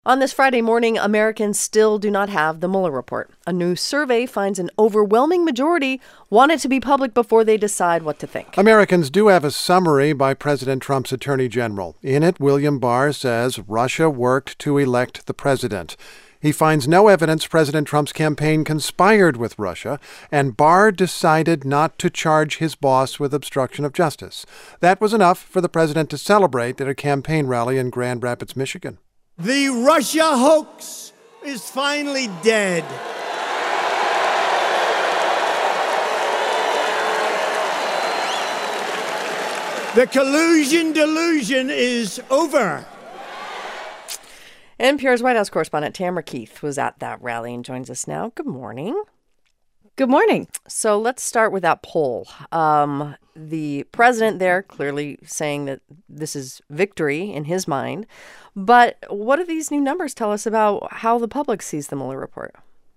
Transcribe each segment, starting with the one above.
On this Friday morning, Americans still do not have the Mueller report. A new survey finds an overwhelming majority want it to be public before they decide what to think. Americans do have a summary by President Trump's attorney general. In it, William Barr says Russia worked to elect the president. He finds no evidence President Trump's campaign conspired with Russia, and Barr decided not to charge his boss with obstruction of justice. That was enough for the president to celebrate at a campaign rally in Grand Rapids, Michigan. The Russia hoax is finally dead. The collusion delusion is over. NPR's White House correspondent Tamara Keith was at that rally and joins us now. Good morning. Good morning. So let's start with that poll. The president there clearly saying that this is victory in his mind. But what do these new numbers tell us about how the public sees the Mueller report?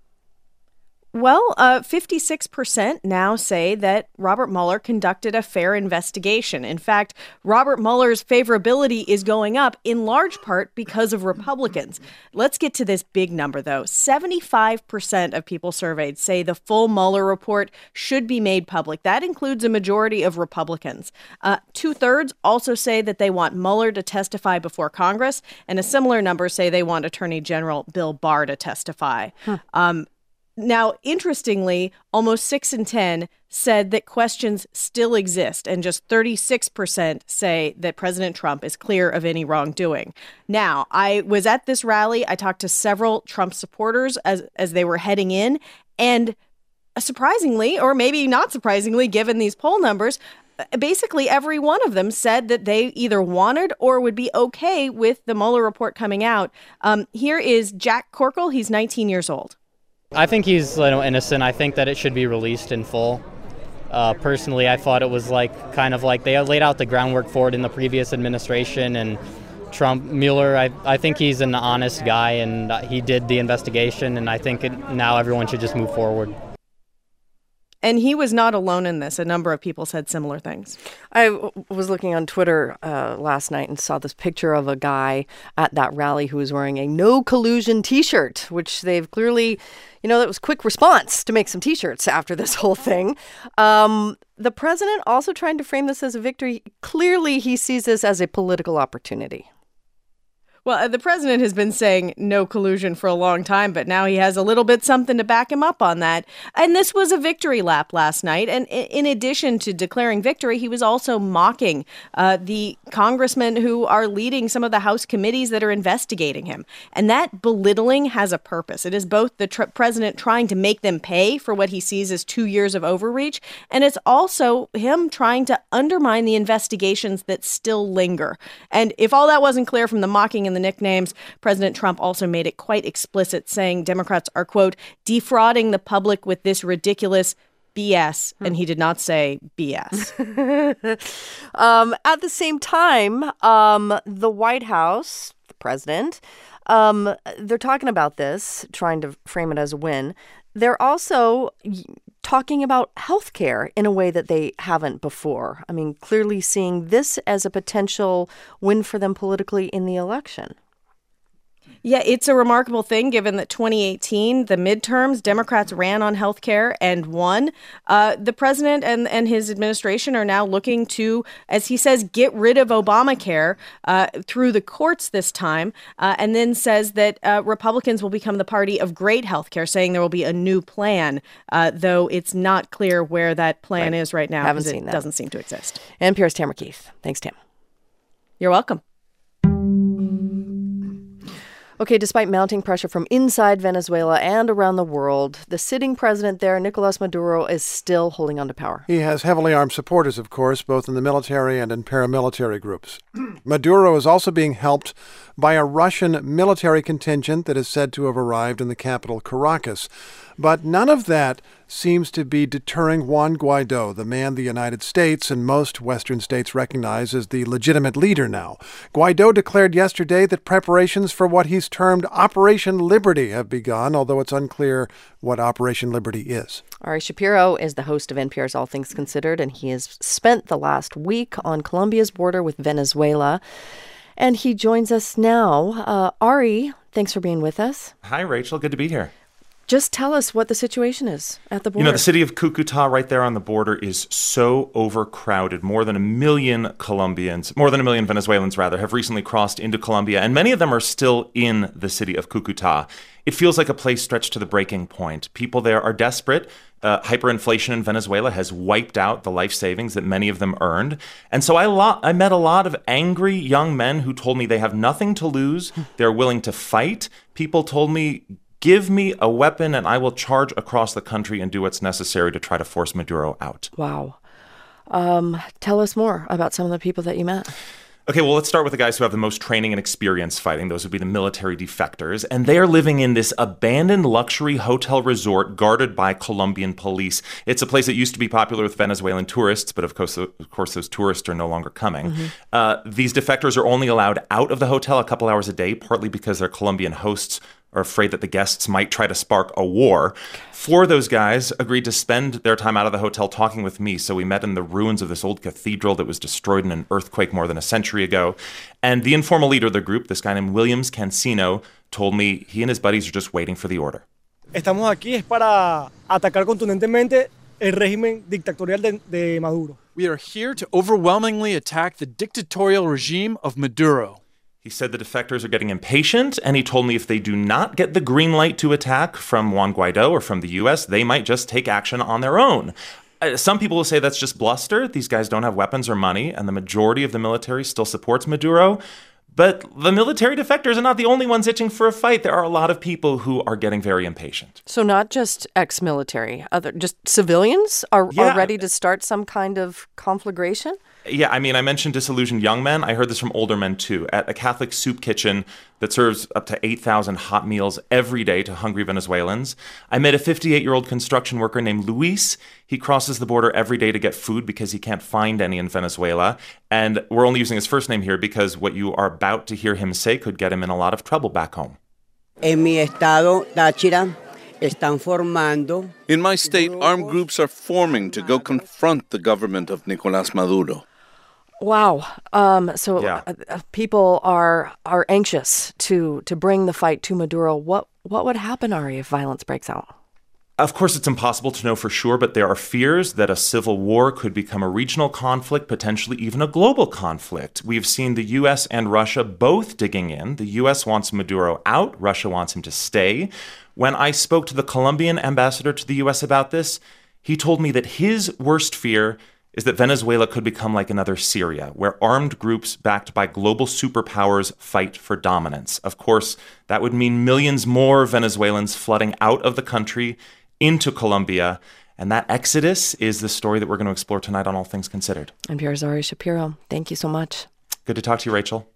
Well, 56% now say that Robert Mueller conducted a fair investigation. In fact, Robert Mueller's favorability is going up in large part because of Republicans. Let's get to this big number, though. 75% of people surveyed say the full Mueller report should be made public. That includes a majority of Republicans. Two-thirds also say that they want Mueller to testify before Congress, and a similar number say they want Attorney General Bill Barr to testify. Now, interestingly, almost 6 in 10 said that questions still exist, and just 36% say that President Trump is clear of any wrongdoing. Now, I was at this rally. I talked to several Trump supporters as they were heading in, and surprisingly, or maybe not surprisingly, given these poll numbers, basically every one of them said that they either wanted or would be okay with the Mueller report coming out. Here is Jack Corkle. He's 19 years old. I think he's innocent. I think that it should be released in full. Personally, I thought it was kind of like they laid out the groundwork for it in the previous administration. And Mueller, I think he's an honest guy, and he did the investigation. And I think now everyone should just move forward. And he was not alone in this. A number of people said similar things. I was looking on Twitter last night and saw this picture of a guy at that rally who was wearing a no collusion T-shirt, which they've clearly, that was quick response to make some T-shirts after this whole thing. The president also trying to frame this as a victory. Clearly, he sees this as a political opportunity. Well, the president has been saying no collusion for a long time, but now he has a little bit something to back him up on that. And this was a victory lap last night. And in addition to declaring victory, he was also mocking the congressmen who are leading some of the House committees that are investigating him. And that belittling has a purpose. It is both the president trying to make them pay for what he sees as 2 years of overreach, and it's also him trying to undermine the investigations that still linger. And if all that wasn't clear from the mocking and the nicknames, President Trump also made it quite explicit, saying Democrats are, quote, defrauding the public with this ridiculous BS. And he did not say BS. At the same time, the White House, the president, they're talking about this, trying to frame it as a win. They're also talking about health care in a way that they haven't before. I mean, clearly seeing this as a potential win for them politically in the election. Yeah, it's a remarkable thing given that 2018, the midterms, Democrats ran on health care and won. The president and his administration are now looking to, as he says, get rid of Obamacare through the courts this time, and then says that Republicans will become the party of great health care, saying there will be a new plan, though it's not clear where that plan is right now. Haven't seen that. Doesn't seem to exist. NPR's Tamara Keith. Thanks, Tam. You're welcome. Okay, despite mounting pressure from inside Venezuela and around the world, the sitting president there, Nicolas Maduro, is still holding on to power. He has heavily armed supporters, of course, both in the military and in paramilitary groups. Maduro is also being helped by a Russian military contingent that is said to have arrived in the capital, Caracas. But none of that seems to be deterring Juan Guaido, the man the United States and most Western states recognize as the legitimate leader now. Guaido declared yesterday that preparations for what he's termed Operation Liberty have begun, although it's unclear what Operation Liberty is. Ari Shapiro is the host of NPR's All Things Considered, and he has spent the last week on Colombia's border with Venezuela. And he joins us now. Ari, thanks for being with us. Hi, Rachel. Good to be here. Just tell us what the situation is at the border. You know, the city of Cucuta right there on the border is so overcrowded. More than 1 million Venezuelans, have recently crossed into Colombia, and many of them are still in the city of Cucuta. It feels like a place stretched to the breaking point. People there are desperate. Hyperinflation in Venezuela has wiped out the life savings that many of them earned. And so I met a lot of angry young men who told me they have nothing to lose. They're willing to fight. People told me, give me a weapon and I will charge across the country and do what's necessary to try to force Maduro out. Wow. Tell us more about some of the people that you met. Okay, well, let's start with the guys who have the most training and experience fighting. Those would be the military defectors. And they are living in this abandoned luxury hotel resort guarded by Colombian police. It's a place that used to be popular with Venezuelan tourists, but of course those tourists are no longer coming. These defectors are only allowed out of the hotel a couple hours a day, partly because their Colombian hosts are afraid that the guests might try to spark a war. 4 of those guys agreed to spend their time out of the hotel talking with me. So we met in the ruins of this old cathedral that was destroyed in an earthquake more than a century ago. And the informal leader of the group, this guy named Williams Cancino, told me he and his buddies are just waiting for the order. Estamos aquí es para atacar contundentemente el régimen dictatorial de Maduro. We are here to overwhelmingly attack the dictatorial regime of Maduro. He said the defectors are getting impatient, and he told me if they do not get the green light to attack from Juan Guaido or from the U.S., they might just take action on their own. Some people will say that's just bluster. These guys don't have weapons or money, and the majority of the military still supports Maduro. But the military defectors are not the only ones itching for a fight. There are a lot of people who are getting very impatient. So not just ex-military, just civilians are ready to start some kind of conflagration? Yeah, I mean, I mentioned disillusioned young men. I heard this from older men, too. At a Catholic soup kitchen that serves up to 8,000 hot meals every day to hungry Venezuelans, I met a 58-year-old construction worker named Luis. He crosses the border every day to get food because he can't find any in Venezuela. And we're only using his first name here because what you are about to hear him say could get him in a lot of trouble back home. En mi estado, Táchira, están formando. In my state, armed groups are forming to go confront the government of Nicolás Maduro. Wow. People are anxious to bring the fight to Maduro. What would happen, Ari, if violence breaks out? Of course, it's impossible to know for sure, but there are fears that a civil war could become a regional conflict, potentially even a global conflict. We've seen the U.S. and Russia both digging in. The U.S. wants Maduro out. Russia wants him to stay. When I spoke to the Colombian ambassador to the U.S. about this, he told me that his worst fear is that Venezuela could become like another Syria, where armed groups backed by global superpowers fight for dominance. Of course, that would mean millions more Venezuelans flooding out of the country into Colombia. And that exodus is the story that we're going to explore tonight on All Things Considered. NPR's Ari Shapiro. Thank you so much. Good to talk to you, Rachel.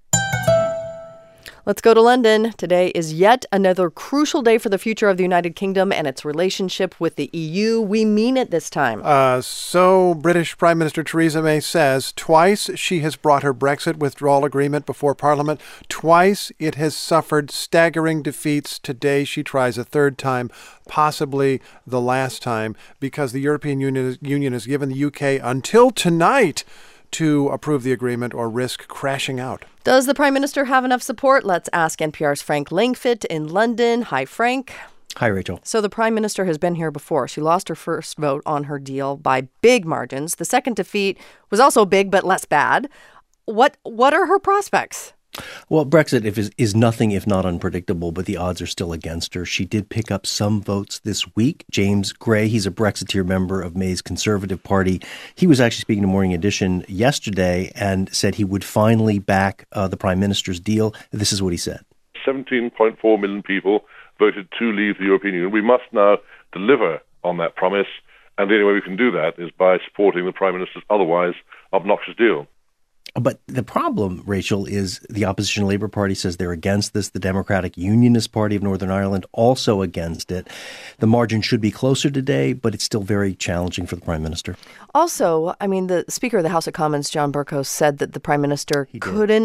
Let's go to London. Today is yet another crucial day for the future of the United Kingdom and its relationship with the EU. We mean it this time. So British Prime Minister Theresa May says twice she has brought her Brexit withdrawal agreement before Parliament. Twice it has suffered staggering defeats. Today she tries a third time, possibly the last time, because the European Union has given the UK until tonight to approve the agreement or risk crashing out. Does the Prime Minister have enough support? Let's ask NPR's Frank Langfitt in London. Hi, Frank. Hi, Rachel. So the Prime Minister has been here before. She lost her first vote on her deal by big margins. The second defeat was also big, but less bad. What are her prospects? Well, Brexit is nothing if not unpredictable, but the odds are still against her. She did pick up some votes this week. James Gray, he's a Brexiteer member of May's Conservative Party. He was actually speaking to Morning Edition yesterday and said he would finally back the Prime Minister's deal. This is what he said. 17.4 million people voted to leave the European Union. We must now deliver on that promise, and the only way we can do that is by supporting the Prime Minister's otherwise obnoxious deal. But the problem, Rachel, is the opposition Labour Party says they're against this. The Democratic Unionist Party of Northern Ireland also against it. The margin should be closer today, but it's still very challenging for the Prime Minister. Also, I mean, the Speaker of the House of Commons, John Bercow, said that the Prime Minister couldn't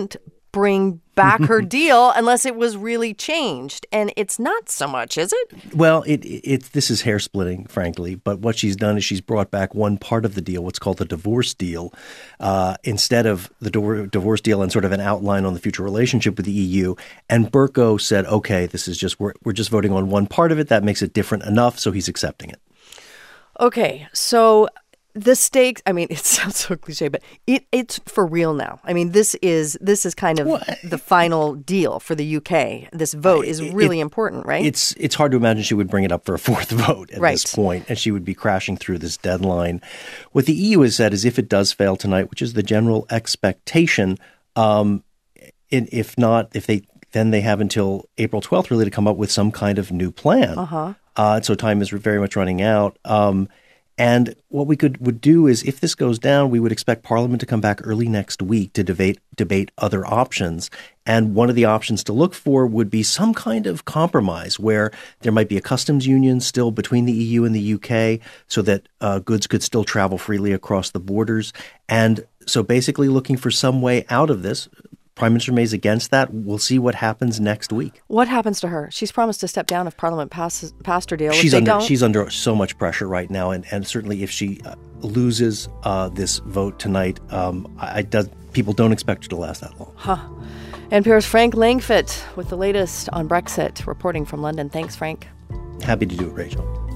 bring back her deal unless it was really changed. And it's not so much, is it? Well, this is hair splitting, frankly. But what she's done is she's brought back one part of the deal, what's called the divorce deal, instead of the divorce deal and sort of an outline on the future relationship with the EU. And Bercow said, okay, this is just we're just voting on one part of it. That makes it different enough. So he's accepting it. Okay, so the stakes, I mean, it sounds so cliche, but it's for real now. I mean, this is kind of the final deal for the UK. This vote is really important, right? It's hard to imagine she would bring it up for a fourth vote at this point, and she would be crashing through this deadline. What the EU has said is if it does fail tonight, which is the general expectation, then they have until April 12th really to come up with some kind of new plan. So time is very much running out. And what we would do is, if this goes down, we would expect Parliament to come back early next week to debate other options. And one of the options to look for would be some kind of compromise where there might be a customs union still between the EU and the UK so that goods could still travel freely across the borders. And so basically looking for some way out of this. Prime Minister May's against that. We'll see what happens next week. What happens to her? She's promised to step down if Parliament passed her deal. She's under so much pressure right now, and certainly if she loses this vote tonight, people don't expect her to last that long. NPR's Frank Langfitt with the latest on Brexit, reporting from London. Thanks, Frank. Happy to do it, Rachel.